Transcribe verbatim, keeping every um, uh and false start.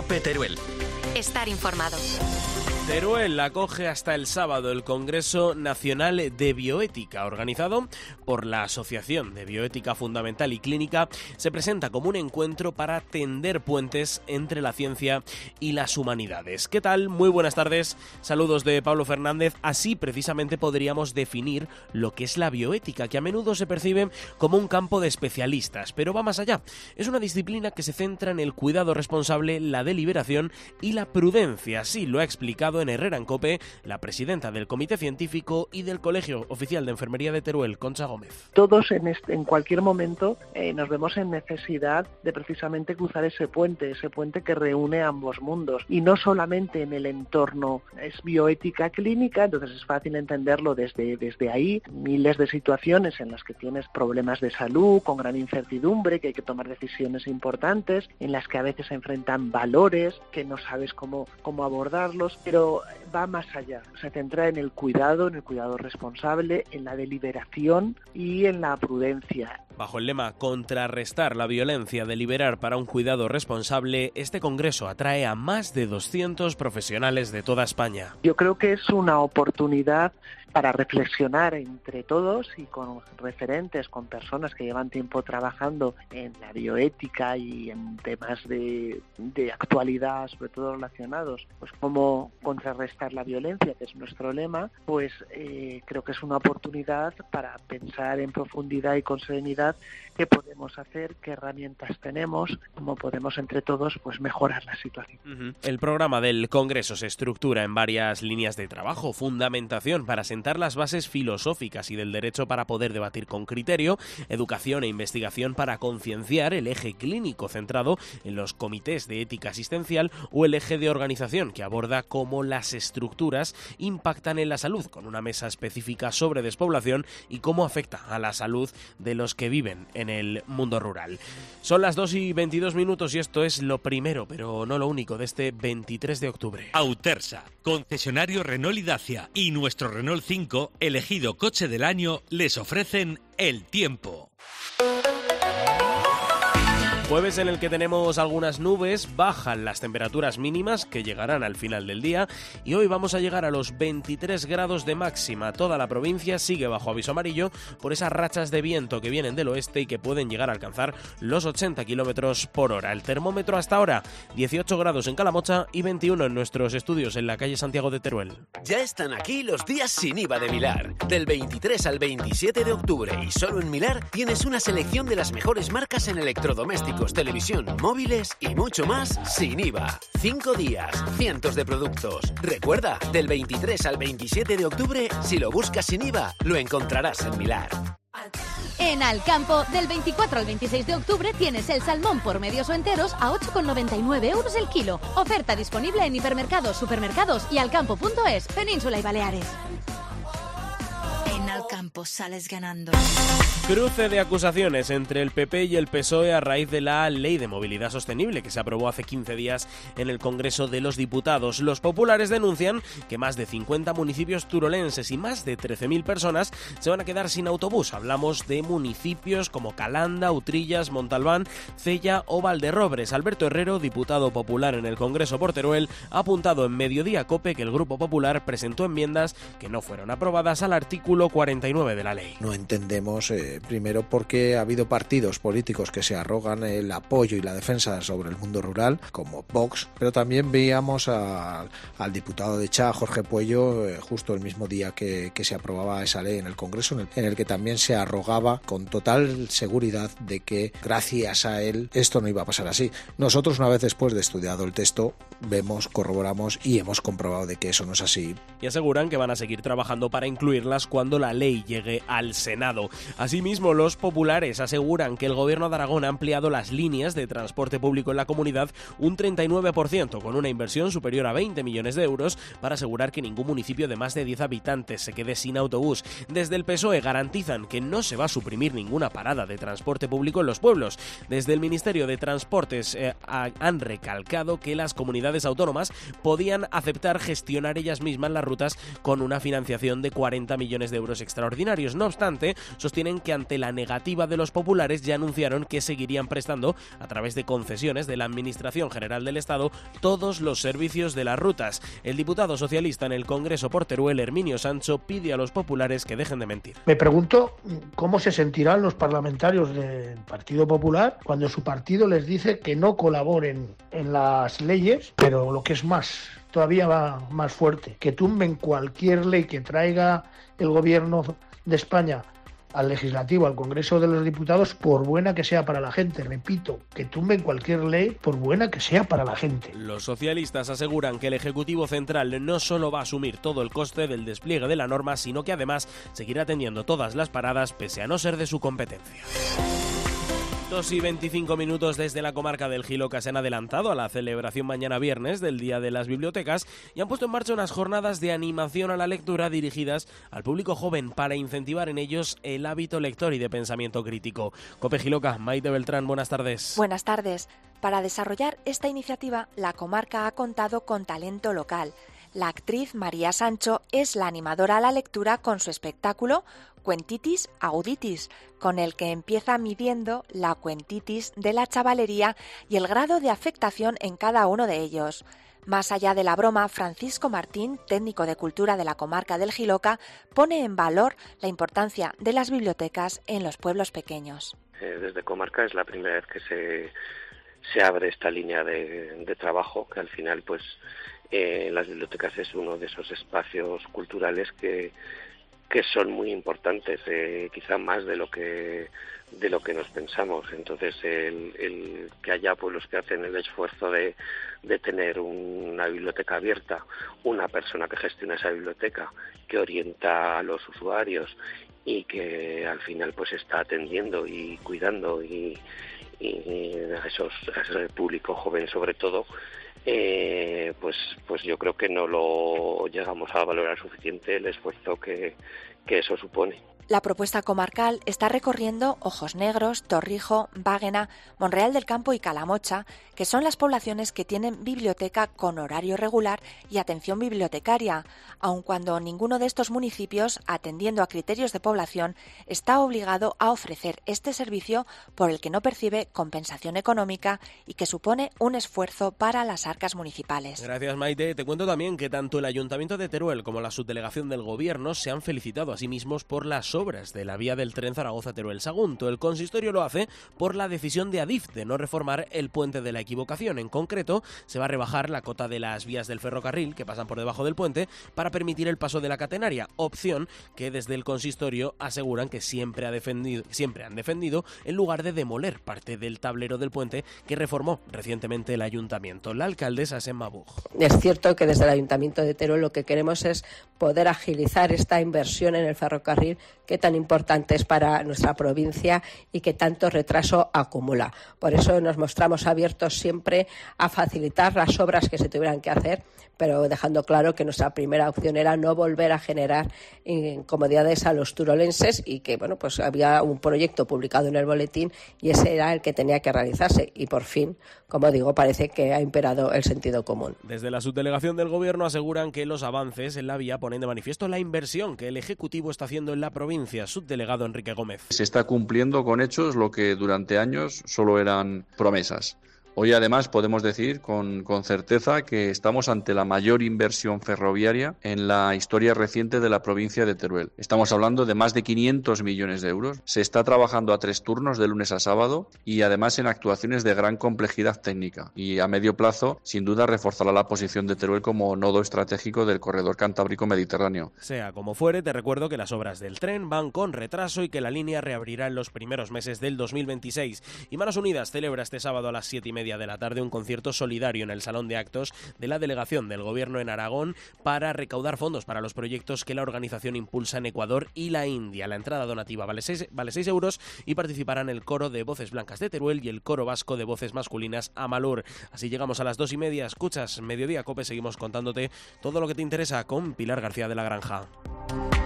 COPE Teruel. Estar informado. Teruel acoge hasta el sábado el Congreso Nacional de Bioética, organizado por la Asociación de Bioética Fundamental y Clínica. Se presenta como un encuentro para tender puentes entre la ciencia y las humanidades. ¿Qué tal? Muy buenas tardes. Saludos de Pablo Fernández. Así precisamente podríamos definir lo que es la bioética, que a menudo se percibe como un campo de especialistas, pero va más allá. Es una disciplina que se centra en el cuidado responsable, la deliberación y la prudencia. Así lo ha explicado en Herrera en COPE la presidenta del Comité Científico y del Colegio Oficial de Enfermería de Teruel, Concha Gómez. Todos en, este, en cualquier momento eh, nos vemos en necesidad de precisamente cruzar ese puente, ese puente que reúne ambos mundos. Y no solamente en el entorno, es bioética clínica, entonces es fácil entenderlo desde, desde ahí. Miles de situaciones en las que tienes problemas de salud, con gran incertidumbre, que hay que tomar decisiones importantes, en las que a veces se enfrentan valores, que no sabes cómo, cómo abordarlos, pero va más allá, se centra en el cuidado, en el cuidado responsable, en la deliberación y en la prudencia. Bajo el lema Contrarrestar la violencia, deliberar para un cuidado responsable, este congreso atrae a más de doscientos profesionales de toda España. Yo creo que es una oportunidad para reflexionar entre todos y con referentes, con personas que llevan tiempo trabajando en la bioética y en temas de, de actualidad, sobre todo relacionados, pues cómo contrarrestar la violencia, que es nuestro lema, pues eh, creo que es una oportunidad para pensar en profundidad y con serenidad qué podemos hacer, qué herramientas tenemos, cómo podemos entre todos pues mejorar la situación. Uh-huh. El programa del Congreso se estructura en varias líneas de trabajo: fundamentación para sentar las bases filosóficas y del derecho para poder debatir con criterio, educación e investigación para concienciar, el eje clínico centrado en los comités de ética asistencial o el eje de organización que aborda cómo las estructuras impactan en la salud, con una mesa específica sobre despoblación y cómo afecta a la salud de los que viven en el mundo rural. Son las dos y veintidós minutos y esto es lo primero, pero no lo único, de este veintitrés de octubre. Autersa, concesionario Renault y Dacia y nuestro Renault cinco, elegido coche del año, les ofrecen el tiempo. Jueves en el que tenemos algunas nubes, bajan las temperaturas mínimas que llegarán al final del día y hoy vamos a llegar a los veintitrés grados de máxima. Toda la provincia sigue bajo aviso amarillo por esas rachas de viento que vienen del oeste y que pueden llegar a alcanzar los ochenta kilómetros por hora. El termómetro hasta ahora, dieciocho grados en Calamocha y veintiuno en nuestros estudios en la calle Santiago de Teruel. Ya están aquí los días sin I V A de Milar. Del veintitrés al veintisiete de octubre y solo en Milar tienes una selección de las mejores marcas en electrodomésticos, televisión, móviles y mucho más sin I V A. Cinco días, cientos de productos. Recuerda, del veintitrés al veintisiete de octubre, si lo buscas sin I V A, lo encontrarás en Milar. En Alcampo, del veinticuatro al veintiséis de octubre tienes el salmón por medios o enteros a ocho con noventa y nueve euros el kilo. Oferta disponible en hipermercados, supermercados y alcampo punto es, Península y Baleares. En Alcampo sales ganando. Cruce de acusaciones entre el P P y el P S O E a raíz de la Ley de Movilidad Sostenible que se aprobó hace quince días en el Congreso de los Diputados. Los populares denuncian que más de cincuenta municipios turolenses y más de trece mil personas se van a quedar sin autobús. Hablamos de municipios como Calanda, Utrillas, Montalbán, Cella o Valderrobres. Alberto Herrero, diputado popular en el Congreso por Teruel, ha apuntado en Mediodía COPE que el Grupo Popular presentó enmiendas que no fueron aprobadas al artículo cuarenta y nueve de la ley. No entendemos, eh, primero, porque ha habido partidos políticos que se arrogan el apoyo y la defensa sobre el mundo rural, como Vox, pero también veíamos a, al diputado de Cha, Jorge Puello, eh, justo el mismo día que, que se aprobaba esa ley en el Congreso, en el, en el que también se arrogaba con total seguridad de que gracias a él esto no iba a pasar así. Nosotros, una vez después de estudiado el texto, vemos, corroboramos y hemos comprobado de que eso no es así. Y aseguran que van a seguir trabajando para incluirlas cuando la ley llegue al Senado. Asimismo, los populares aseguran que el Gobierno de Aragón ha ampliado las líneas de transporte público en la comunidad un treinta y nueve por ciento, con una inversión superior a veinte millones de euros para asegurar que ningún municipio de más de diez habitantes se quede sin autobús. Desde el P S O E garantizan que no se va a suprimir ninguna parada de transporte público en los pueblos. Desde el Ministerio de Transportes eh, han recalcado que las comunidades autónomas podían aceptar gestionar ellas mismas las rutas con una financiación de cuarenta millones de euros extra extraordinarios. No obstante, sostienen que ante la negativa de los populares ya anunciaron que seguirían prestando, a través de concesiones de la Administración General del Estado, todos los servicios de las rutas. El diputado socialista en el Congreso por Teruel, Herminio Sancho, pide a los populares que dejen de mentir. Me pregunto cómo se sentirán los parlamentarios del Partido Popular cuando su partido les dice que no colaboren en las leyes, pero lo que es más, todavía va más fuerte, que tumben cualquier ley que traiga el gobierno de España al legislativo, al Congreso de los Diputados, por buena que sea para la gente. Repito, que tumben cualquier ley por buena que sea para la gente. Los socialistas aseguran que el Ejecutivo Central no solo va a asumir todo el coste del despliegue de la norma, sino que además seguirá atendiendo todas las paradas pese a no ser de su competencia. dos y veinticinco minutos desde la comarca del Jiloca se han adelantado a la celebración mañana viernes del Día de las Bibliotecas y han puesto en marcha unas jornadas de animación a la lectura dirigidas al público joven para incentivar en ellos el hábito lector y de pensamiento crítico. Cope Jiloca, Maite Beltrán, buenas tardes. Buenas tardes. Para desarrollar esta iniciativa, la comarca ha contado con talento local. La actriz María Sancho es la animadora a la lectura con su espectáculo Cuentitis Auditis, con el que empieza midiendo la cuentitis de la chavalería y el grado de afectación en cada uno de ellos. Más allá de la broma, Francisco Martín, técnico de cultura de la comarca del Jiloca, pone en valor la importancia de las bibliotecas en los pueblos pequeños. Desde comarca es la primera vez que se, se abre esta línea de, de trabajo, que al final pues eh, las bibliotecas es uno de esos espacios culturales que que son muy importantes, eh, quizá más de lo que de lo que nos pensamos. Entonces, el, el que haya pueblos que hacen el esfuerzo de, de tener una biblioteca abierta, una persona que gestiona esa biblioteca, que orienta a los usuarios y que al final pues está atendiendo y cuidando y, y a, esos, a ese público joven sobre todo, Eh, pues pues yo creo que no lo llegamos a valorar suficiente el esfuerzo que, que eso supone. La propuesta comarcal está recorriendo Ojos Negros, Torrijo, Báguena, Monreal del Campo y Calamocha, que son las poblaciones que tienen biblioteca con horario regular y atención bibliotecaria, aun cuando ninguno de estos municipios, atendiendo a criterios de población, está obligado a ofrecer este servicio por el que no percibe compensación económica y que supone un esfuerzo para las arcas municipales. Gracias, Maite. Te cuento también que tanto el Ayuntamiento de Teruel como la Subdelegación del Gobierno se han felicitado a sí mismos por las obras de la vía del tren Zaragoza-Teruel-Sagunto. El consistorio lo hace por la decisión de Adif de no reformar el puente de la equivocación. En concreto, se va a rebajar la cota de las vías del ferrocarril que pasan por debajo del puente para permitir el paso de la catenaria, opción que desde el consistorio aseguran que siempre, ha defendido, siempre han defendido en lugar de demoler parte del tablero del puente que reformó recientemente el ayuntamiento. La alcaldesa es Emma Buch. Es cierto que desde el Ayuntamiento de Teruel lo que queremos es poder agilizar esta inversión en el ferrocarril que tan importante es para nuestra provincia y que tanto retraso acumula. Por eso nos mostramos abiertos siempre a facilitar las obras que se tuvieran que hacer, pero dejando claro que nuestra primera opción era no volver a generar incomodidades a los turolenses y que bueno, pues había un proyecto publicado en el boletín y ese era el que tenía que realizarse y por fin, como digo, parece que ha imperado el sentido común. Desde la subdelegación del Gobierno aseguran que los avances en la vía ponen de manifiesto la inversión que el Ejecutivo está haciendo en la provincia. Subdelegado Enrique Gómez. Se está cumpliendo con hechos lo que durante años solo eran promesas. Hoy además podemos decir con, con certeza que estamos ante la mayor inversión ferroviaria en la historia reciente de la provincia de Teruel. Estamos hablando de más de quinientos millones de euros. Se está trabajando a tres turnos de lunes a sábado y además en actuaciones de gran complejidad técnica. Y a medio plazo, sin duda, reforzará la posición de Teruel como nodo estratégico del corredor cantábrico mediterráneo. Sea como fuere, te recuerdo que las obras del tren van con retraso y que la línea reabrirá en los primeros meses del dos mil veintiséis. Y Manos Unidas celebra este sábado a las siete y media de la tarde un concierto solidario en el Salón de Actos de la Delegación del Gobierno en Aragón para recaudar fondos para los proyectos que la organización impulsa en Ecuador y la India. La entrada donativa vale seis, vale seis euros y participarán el coro de voces blancas de Teruel y el coro vasco de voces masculinas Amalur. Así llegamos a las dos y media. Escuchas Mediodía Cope, seguimos contándote todo lo que te interesa con Pilar García de la Granja.